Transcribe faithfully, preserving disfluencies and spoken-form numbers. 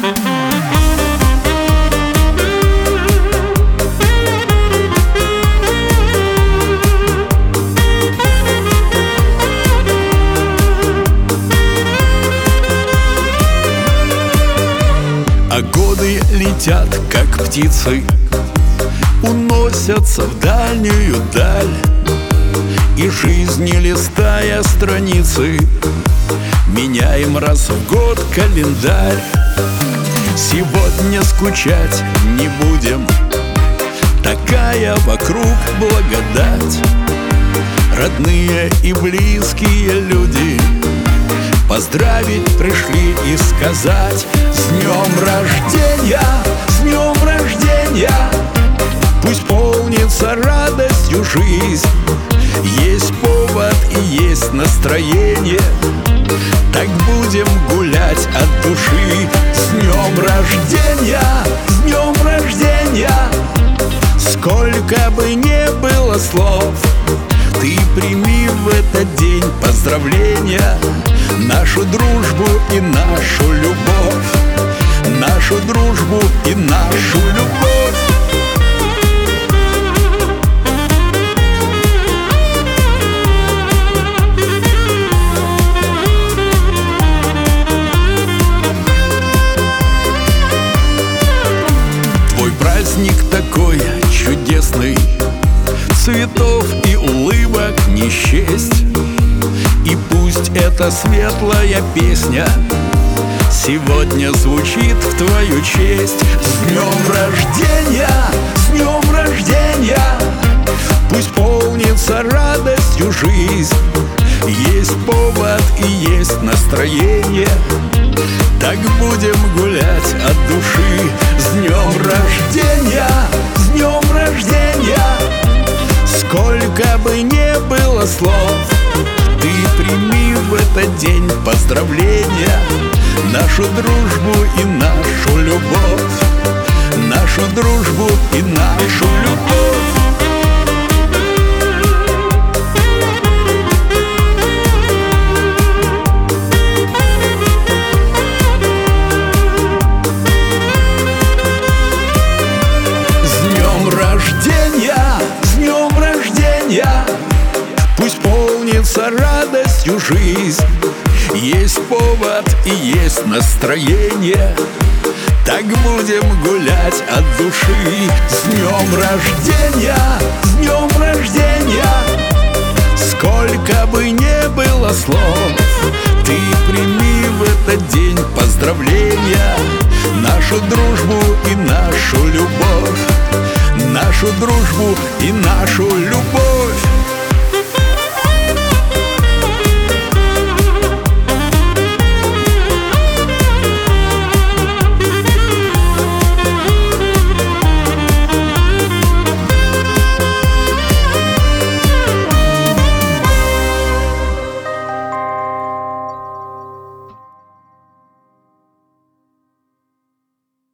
А годы летят, как птицы, уносятся в дальнюю даль. И жизни, листая страницы, меняем раз в год календарь. Сегодня скучать не будем, такая вокруг благодать. Родные и близкие люди поздравить пришли и сказать: с днем рождения, с днем рождения! Пусть полнится радостью жизнь. Есть повод и есть настроение, так будем гулять от души. С днем рождения, с днем рождения! Сколько бы ни было слов, ты прими в этот день поздравления, нашу дружбу и нашу любовь, нашу дружбу и нашу любовь. Твой праздник такой чудесный, цветов и улыбок не счесть. И пусть эта светлая песня сегодня звучит в твою честь. С днем рождения, с днем рождения! Пусть полнится радостью жизнь. Есть повод и есть настроение, так будем гулять от души. С днем рождения, с днем рождения! Сколько бы ни было слов, ты прими в этот день поздравления, нашу дружбу и нашу любовь, нашу дружбу и нашу любовь. С днем рождения, с днем рождения! Пусть полнится радостью жизнь. Есть повод и есть настроение, так будем гулять от души. С днем рождения, с днем рождения! Сколько бы ни было слов, ты прими в этот день поздравления, нашу дружбу и нашу любовь, нашу дружбу и нашу любовь.